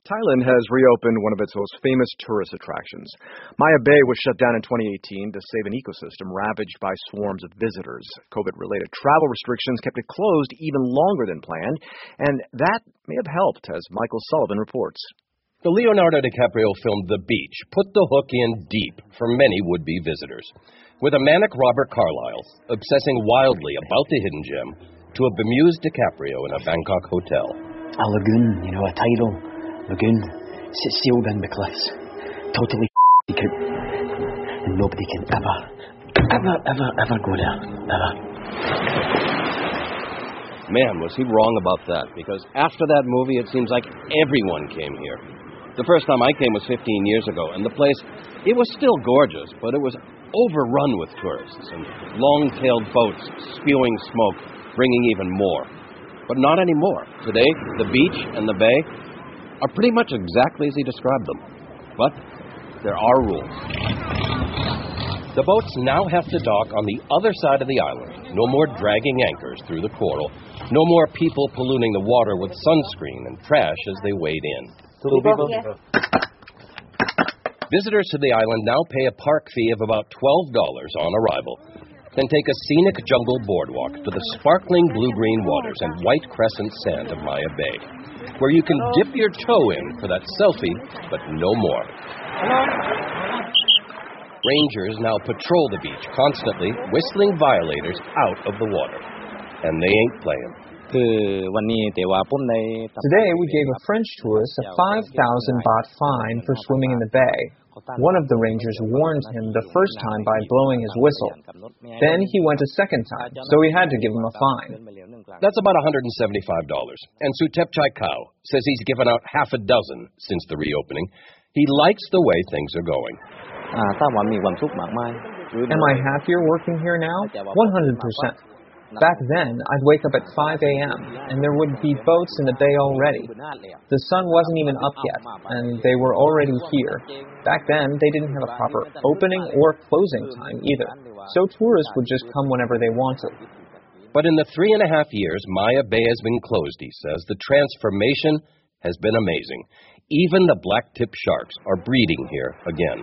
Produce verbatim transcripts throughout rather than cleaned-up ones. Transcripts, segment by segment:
Thailand has reopened one of its most famous tourist attractions. Maya Bay was shut down in twenty eighteen to save an ecosystem ravaged by swarms of visitors. COVID-related travel restrictions kept it closed even longer than planned, and that may have helped, as Michael Sullivan reports. The Leonardo DiCaprio film The Beach put the hook in deep for many would-be visitors, with a manic Robert Carlyle obsessing wildly about the hidden gem to a bemused DiCaprio in a Bangkok hotel. A lagoon, you know, a tidal lagoon, sealed in the cliffs, totally secret, and nobody can ever, ever, ever, ever go there, ever. Man, was he wrong about that, because after that movie, it seems like everyone came here. The first time I came was fifteen years ago, and the place, it was still gorgeous, but it was overrun with tourists and long-tailed boats spewing smoke, bringing even more. But not anymore. Today, the beach and the bay are pretty much exactly as he described them. But there are rules. The boats now have to dock on the other side of the island. No more dragging anchors through the coral. No more people polluting the water with sunscreen and trash as they wade in. Two people? Yes. Visitors to the island now pay a park fee of about twelve dollars on arrival, then take a scenic jungle boardwalk to the sparkling blue-green waters and white crescent sand of Maya Bay, where you can dip your toe in for that selfie, but no more. Rangers now patrol the beach constantly, whistling violators out of the water. And they ain't playing. Today, we gave a French tourist a five thousand baht fine for swimming in the bay. One of the rangers warned him the first time by blowing his whistle. Then he went a second time, so we had to give him a fine. That's about one hundred seventy-five dollars. And Sutep Chai Kao says he's given out half a dozen since the reopening. He likes the way things are going. Am I happier working here now? one hundred percent. Back then, I'd wake up at five a.m., and there would be boats in the bay already. The sun wasn't even up yet, and they were already here. Back then, they didn't have a proper opening or closing time either, so tourists would just come whenever they wanted. But in the three and a half years Maya Bay has been closed, he says, the transformation has been amazing. Even the black-tip sharks are breeding here again.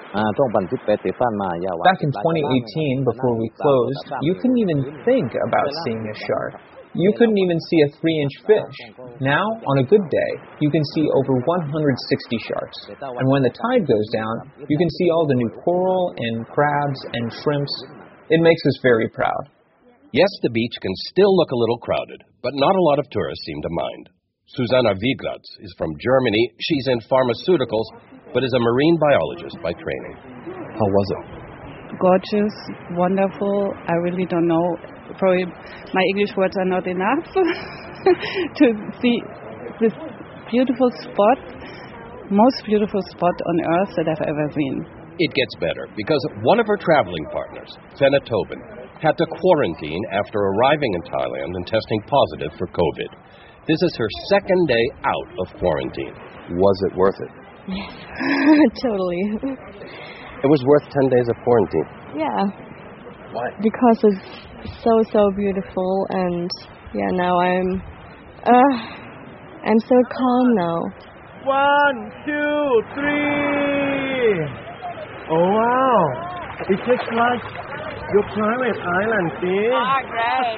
Back in twenty eighteen, before we closed, you couldn't even think about seeing a shark. You couldn't even see a three-inch fish. Now, on a good day, you can see over one hundred sixty sharks. And when the tide goes down, you can see all the new coral and crabs and shrimps. It makes us very proud. Yes, the beach can still look a little crowded, but not a lot of tourists seem to mind. Susanna Wieglatz is from Germany. She's in pharmaceuticals, but is a marine biologist by training. How was it? Gorgeous, wonderful. I really don't know. Probably my English words are not enough to see this beautiful spot, most beautiful spot on earth that I've ever seen. It gets better because one of her traveling partners, Fenna Tobin, had to quarantine after arriving in Thailand and testing positive for COVID. This is her second day out of quarantine. Was it worth it? Yes, totally. It was worth ten days of quarantine. Yeah. Why? Because it's so, so beautiful, and yeah, now I'm, uh, I'm so calm now. One, two, three. Oh, wow. It looks like your private island, see? Ah, great.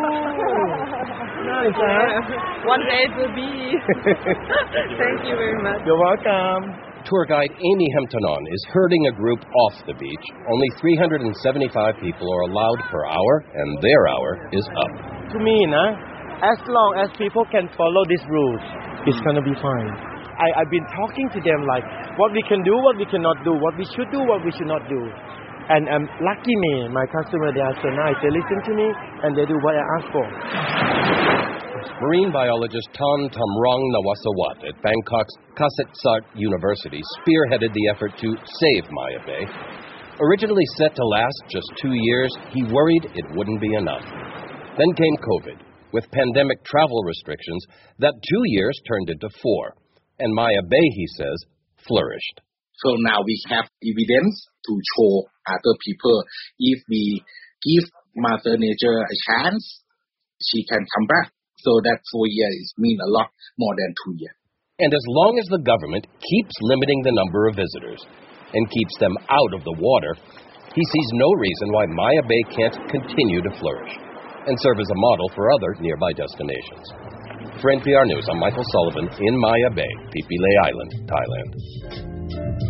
Nice, huh? One day it will be. Thank you very much. You're welcome. Tour guide Amy Hemptonon is herding a group off the beach. Only three hundred seventy-five people are allowed per hour, and their hour is up. To me, nah, as long as people can follow these rules, it's going to be fine. I, I've been talking to them like what we can do, what we cannot do, what we should do, what we should not do. And um, lucky me, my customer, they are so nice. They listen to me, and they do what I ask for. Marine biologist Tan Tamrong Nawasawat at Bangkok's Kasetsart University spearheaded the effort to save Maya Bay. Originally set to last just two years, he worried it wouldn't be enough. Then came COVID. With pandemic travel restrictions, that two years turned into four. And Maya Bay, he says, flourished. So now we have evidence to show other people if we give Mother Nature a chance, she can come back. So that four years mean a lot more than two years. And as long as the government keeps limiting the number of visitors and keeps them out of the water, he sees no reason why Maya Bay can't continue to flourish and serve as a model for other nearby destinations. For N P R News, I'm Michael Sullivan in Maya Bay, Phi Phi Lay Island, Thailand.